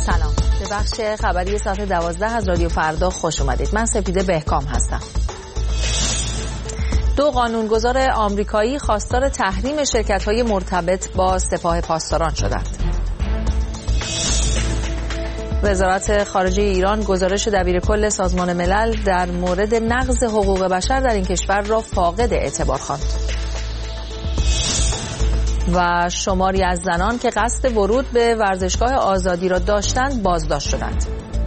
سلام، به بخش خبری ساعت 12 از رادیو فردا خوش اومدید. من سپیده بهکام هستم. 2 قانونگذار آمریکایی خواستار تحریم شرکت‌های مرتبط با سپاه پاسداران شدند. وزارت خارجه ایران گزارش دبیرکل سازمان ملل در مورد نقض حقوق بشر در این کشور را فاقد اعتبار خواند. و شماری از زنان که قصد ورود به ورزشگاه آزادی را داشتند بازداشت شدند.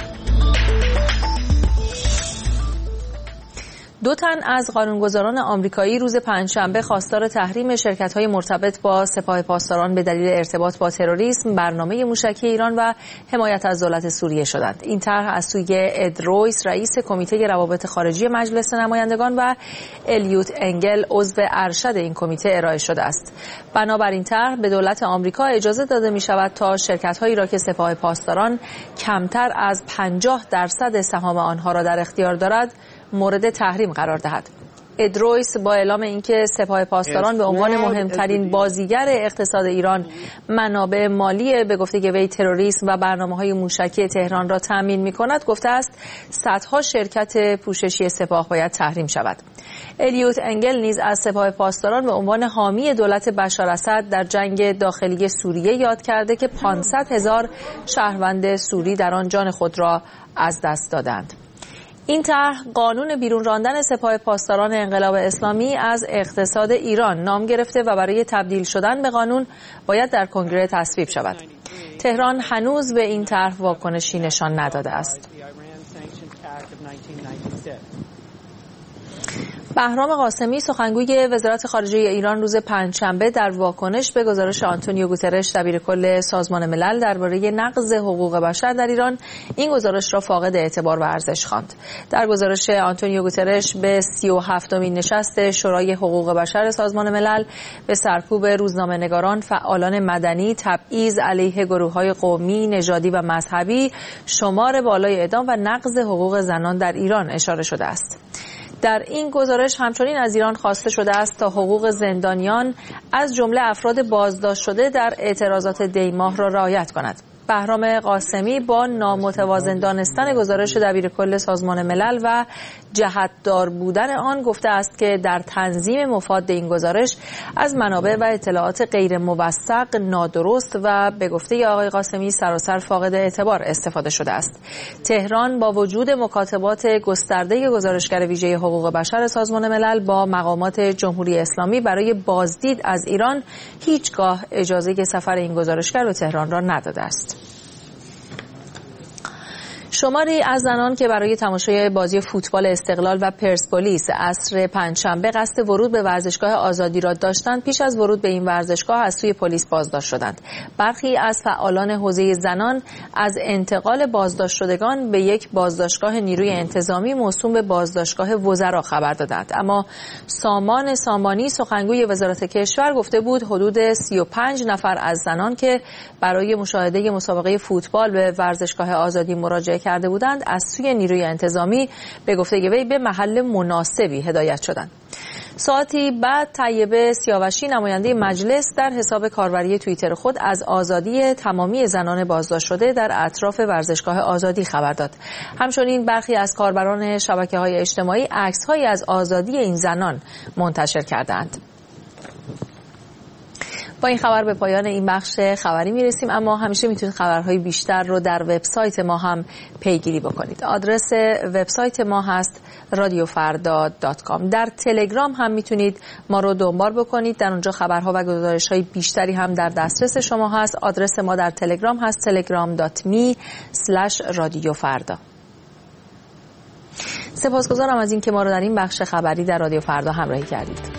2 تن از قانونگذاران آمریکایی روز پنجشنبه خواستار تحریم شرکت‌های مرتبط با سپاه پاسداران به دلیل ارتباط با تروریسم، برنامه موشکی ایران و حمایت از دولت سوریه شدند. این طرح از سوی اد رویس، رئیس کمیته روابط خارجی مجلس نمایندگان و الیوت انگل، عضو ارشد این کمیته ارائه شده است. بنابر این طرح به دولت آمریکا اجازه داده می‌شود تا شرکت‌هایی را که سپاه پاسداران کمتر از 50% سهام آنها را در اختیار دارد مورد تحریم قرار دهد. اد رویس با اعلام اینکه سپاه پاسداران به عنوان مهمترین بازیگر اقتصاد ایران منابع مالی به گفته وی تروریسم و برنامه‌های موشکی تهران را تامین می‌کند، گفته است صدها شرکت پوششی سپاه باید تحریم شود. الیوت انگل نیز از سپاه پاسداران به عنوان حامی دولت بشار اسد در جنگ داخلی سوریه یاد کرده که 500,000 شهروند سوری در آن جان خود را از دست دادند. این طرح قانون بیرون راندن سپاه پاسداران انقلاب اسلامی از اقتصاد ایران نام گرفته و برای تبدیل شدن به قانون باید در کنگره تصویب شود. تهران هنوز به این طرح واکنشی نشان نداده است. بهرام قاسمی، سخنگوی وزارت خارجه ایران، روز پنجشنبه در واکنش به گزارش آنتونیو گوترش دبیرکل سازمان ملل درباره نقض حقوق بشر در ایران این گزارش را فاقد اعتبار و ارزش خواند. در گزارش آنتونیو گوترش به 37مین نشست شورای حقوق بشر سازمان ملل به سرکوب روزنامه‌نگاران، فعالان مدنی، تبعیض علیه گروه‌های قومی، نژادی و مذهبی، شمار بالای اعدام و نقض حقوق زنان در ایران اشاره شده است. در این گزارش همچنین از ایران خواسته شده است تا حقوق زندانیان از جمله افراد بازداشت شده در اعتراضات دی‌ماه را رعایت کند. بهرام قاسمی با نامتوازن دانستن گزارش دبیرکل سازمان ملل و جهت‌دار بودن آن گفته است که در تنظیم مفاد این گزارش از منابع و اطلاعات غیر موثق، نادرست و به گفته آقای قاسمی سراسر فاقد اعتبار استفاده شده است. تهران با وجود مکاتبات گسترده گزارشگر ویژه حقوق بشر سازمان ملل با مقامات جمهوری اسلامی برای بازدید از ایران هیچگاه اجازه سفر این گزارشگر به تهران را نداده است. شماری از زنان که برای تماشای بازی فوتبال استقلال و پرسپولیس عصر پنجشنبه قصد ورود به ورزشگاه آزادی را داشتند، پیش از ورود به این ورزشگاه از سوی پلیس بازداشت شدند. برخی از فعالان حوزه زنان از انتقال بازداشت شدگان به یک بازداشتگاه نیروی انتظامی موسوم به بازداشتگاه وزرا خبر دادند، اما سامان سامانی، سخنگوی وزارت کشور، گفته بود حدود 35 نفر از زنان که برای مشاهده مسابقه فوتبال به ورزشگاه آزادی مراجعه کرده بودند از سوی نیروی انتظامی به گفته وی به محل مناسبی هدایت شدند. ساعتی بعد طیبه سیاوشی، نماینده مجلس، در حساب کاربری توییتر خود از آزادی تمامی زنان بازداشت شده در اطراف ورزشگاه آزادی خبر داد. همچنین برخی از کاربران شبکه‌های اجتماعی عکس‌هایی از آزادی این زنان منتشر کردند. با این خبر به پایان این بخش خبری میرسیم، اما همیشه میتونید خبرهای بیشتر رو در وبسایت ما هم پیگیری بکنید. آدرس وبسایت ما هست radiofarda.com. در تلگرام هم میتونید ما رو دنبال بکنید، در اونجا خبرها و گزارش‌های بیشتری هم در دسترس شما هست. آدرس ما در تلگرام هست telegram.me/radiofarda. سپاسگزارم از اینکه ما رو در این بخش خبری در رادیو فردا همراهی کردید.